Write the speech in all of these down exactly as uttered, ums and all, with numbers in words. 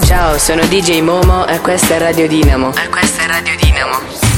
Ciao, sono D J Momo e questa è Radio Dinamo. E questa è Radio Dinamo.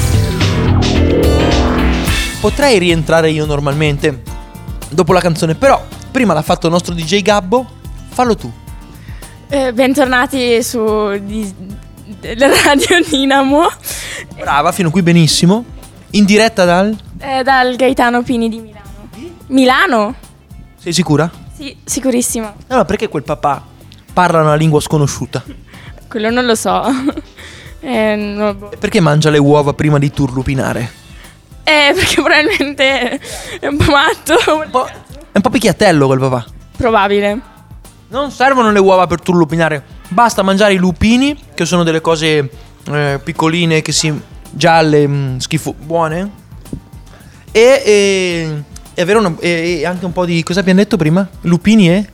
Potrei rientrare io normalmente dopo la canzone, però prima l'ha fatto il nostro D J Gabbo. Fallo tu. Eh, bentornati su di, Radio Dinamo. Brava, fino qui benissimo. In diretta dal? Eh, dal Gaetano Pini di Milano. Milano? Sei sicura? Sì, sicurissima. Allora, perché quel papà parla una lingua sconosciuta? Quello non lo so. eh, no. E perché mangia le uova prima di turlupinare? Eh, perché probabilmente è un po' matto. Un po', è un po' picchiatello quel papà. Probabile. Non servono le uova per turlupinare. Basta mangiare i lupini, che sono delle cose eh, piccoline, che si gialle, mh, schifo, buone. E, e, e avere una, e, e anche un po' di... Cosa abbiamo detto prima? Lupini e?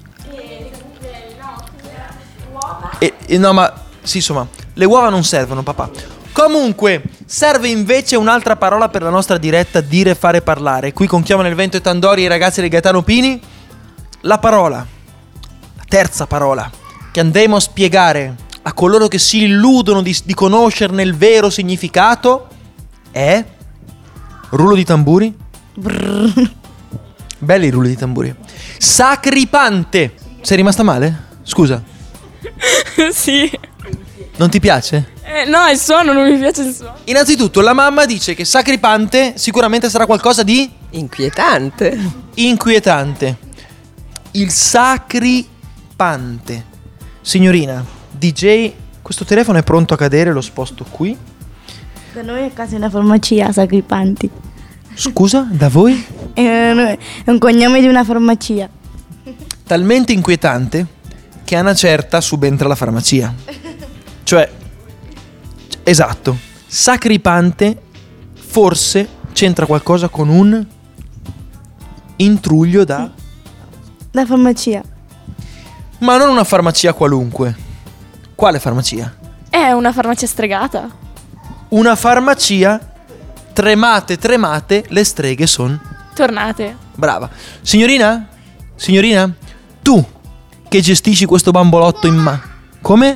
E, e no, ma sì, insomma, le uova non servono, papà. Comunque, serve invece un'altra parola per la nostra diretta dire, fare, parlare. Qui con Chioma nel Vento e Tandori e i ragazzi del Gaetano Pini. La parola, la terza parola che andremo a spiegare a coloro che si illudono di, di conoscerne il vero significato è... Rullo di tamburi. Brrr. Belli i rulli di tamburi. Sacripante. Sei rimasta male? Scusa. Sì. Non ti piace? Eh, no, il suono, non mi piace il suono. Innanzitutto la mamma dice che sacripante sicuramente sarà qualcosa di inquietante. Inquietante. Il sacripante. Signorina D J, questo telefono è pronto a cadere, lo sposto qui. Da noi è quasi una farmacia, Sacripanti. Scusa, da voi? È un cognome di una farmacia. Talmente inquietante che a una certa subentra la farmacia. Cioè, esatto, sacripante forse c'entra qualcosa con un intruglio da... Da farmacia. Ma non una farmacia qualunque. Quale farmacia? È una farmacia stregata. Una farmacia. Tremate, tremate, le streghe son tornate. Brava. Signorina? Signorina? Tu che gestisci questo bambolotto in mano. Come?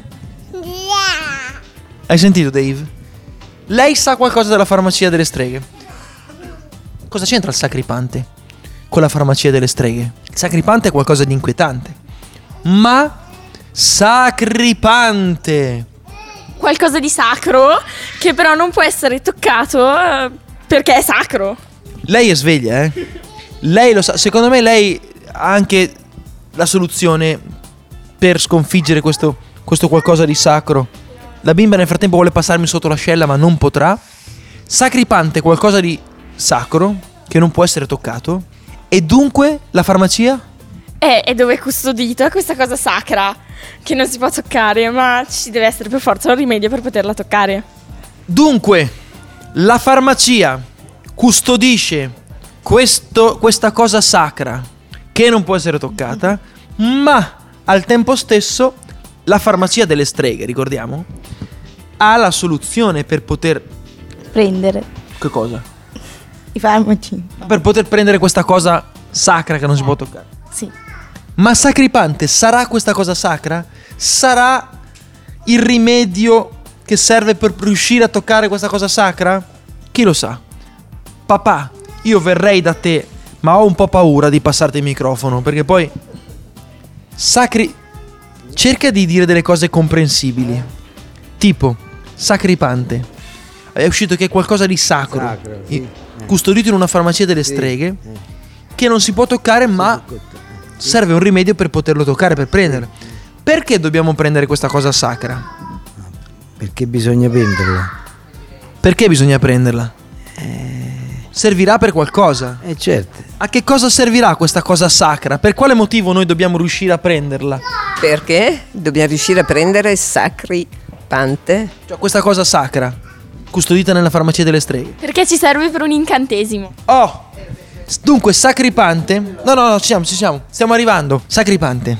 Hai sentito, Dave? Lei sa qualcosa della farmacia delle streghe. Cosa c'entra il sacripante con la farmacia delle streghe? Il sacripante è qualcosa di inquietante. Ma sacripante, qualcosa di sacro che però non può essere toccato eh, perché è sacro. Lei è sveglia, eh? Lei lo sa. Secondo me lei ha anche la soluzione per sconfiggere questo, questo qualcosa di sacro. La bimba nel frattempo vuole passarmi sotto l'ascella ma non potrà. Sacripante è qualcosa di sacro che non può essere toccato. E dunque la farmacia? È, è dove è custodita questa cosa sacra che non si può toccare, ma ci deve essere per forza un rimedio per poterla toccare. Dunque la farmacia custodisce questo, questa cosa sacra che non può essere toccata, ma al tempo stesso la farmacia delle streghe, ricordiamo, ha la soluzione per poter prendere. Che cosa? I farmaci. Per poter prendere questa cosa sacra che non si può toccare. Sì. Ma sacripante sarà questa cosa sacra? Sarà il rimedio che serve per riuscire a toccare questa cosa sacra? Chi lo sa? Papà, io verrei da te, ma ho un po' paura di passarti il microfono, perché poi sacri... cerca di dire delle cose comprensibili. Tipo, sacripante. È uscito che è qualcosa di sacro, Sacro, sì. custodito in una farmacia delle streghe, che non si può toccare, ma serve un rimedio per poterlo toccare, per prenderlo. Perché dobbiamo prendere questa cosa sacra? Perché bisogna prenderla. Perché bisogna prenderla? Servirà per qualcosa. Eh certo. A che cosa servirà questa cosa sacra? Per quale motivo noi dobbiamo riuscire a prenderla? Perché dobbiamo riuscire a prendere sacripante? Cioè questa cosa sacra, custodita nella farmacia delle streghe. Perché ci serve per un incantesimo. Oh! Dunque, sacripante. No, no, no, ci siamo, ci siamo. Stiamo arrivando. Sacripante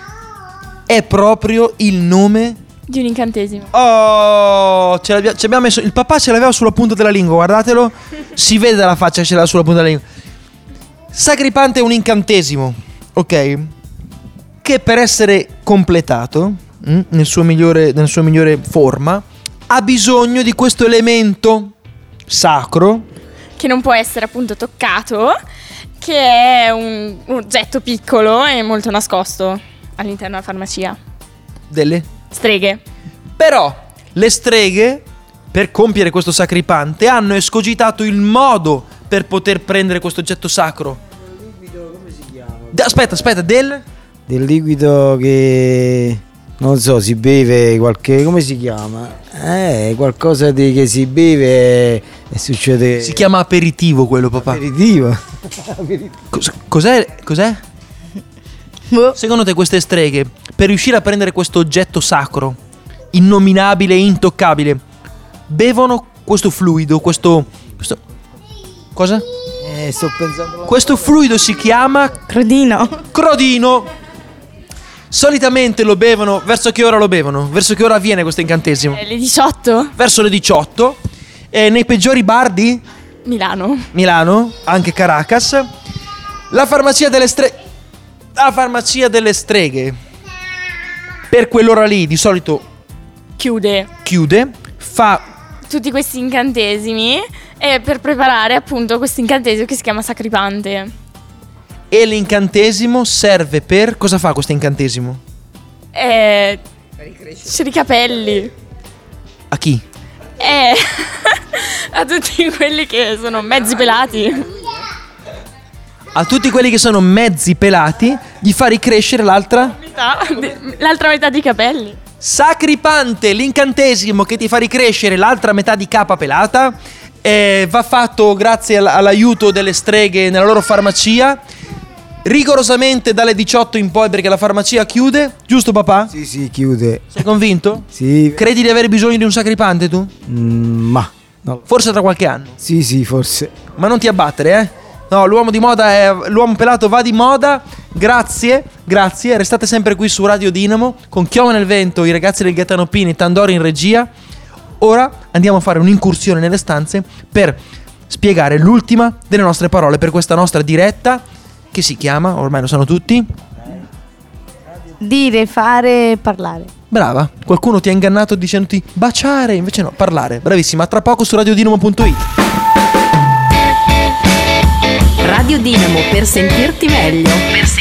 è proprio il nome di un incantesimo. Oh, ce l'abbiamo, ci abbiamo messo. Il papà ce l'aveva sulla punta della lingua, guardatelo. Si vede dalla faccia che ce l'ha sulla punta della lingua. Sacripante è un incantesimo, ok? Che per essere completato mm, nel suo migliore, nella sua migliore forma, ha bisogno di questo elemento sacro Che non può essere appunto toccato, che è un, un oggetto piccolo e molto nascosto all'interno della farmacia. delle... Streghe. Però le streghe, per compiere questo sacripante, hanno escogitato il modo per poter prendere questo oggetto sacro. Come si chiama? D- aspetta, aspetta, del... Del liquido che non so, si beve qualche. Come si chiama? Eh, qualcosa di che si beve e succede. Si chiama aperitivo quello, papà. Aperitivo. Cos- cos'è? Cos'è? Boh. Secondo te queste streghe, per riuscire a prendere questo oggetto sacro, innominabile e intoccabile, bevono questo fluido, questo... questo cosa? Eh, sto pensando. Questo fluido si chiama Crodino. crodino. Solitamente lo bevono, verso che ora lo bevono? Verso che ora avviene questo incantesimo? Eh, le diciotto. Verso le diciotto. E nei peggiori bar di Milano. Milano, anche Caracas, la farmacia delle streghe. La farmacia delle streghe, per quell'ora lì, di solito Chiude chiude, fa tutti questi incantesimi e per preparare appunto questo incantesimo che si chiama sacripante. e l'incantesimo serve per... Cosa fa questo incantesimo? E c'è i capelli. A chi? E a tutti quelli che sono mezzi pelati. A tutti quelli che sono mezzi pelati gli fa ricrescere l'altra... Metà- L'altra metà dei capelli. Sacripante, l'incantesimo che ti fa ricrescere l'altra metà di capa pelata, eh, va fatto grazie all- all'aiuto delle streghe nella loro farmacia, rigorosamente dalle diciotto in poi, perché la farmacia chiude, giusto papà? Sì, sì, chiude. Sei convinto? Sì. Credi di avere bisogno di un sacripante tu? Mm, ma. No. Forse tra qualche anno. Sì, sì, forse. Ma non ti abbattere, eh? No, l'uomo di moda è... L'uomo pelato va di moda. Grazie, grazie. Restate sempre qui su Radio Dinamo con Chioma nel Vento, i ragazzi del Gaetano Pini, Tandori in regia. Ora andiamo a fare un'incursione nelle stanze per spiegare l'ultima delle nostre parole per questa nostra diretta, che si chiama, ormai lo sanno tutti. Dire, fare, parlare. Brava, qualcuno ti ha ingannato dicendoti baciare, invece no, parlare. Bravissima, tra poco su radiodinamo punto it. Radio Dinamo, per sentirti meglio. Per sentirti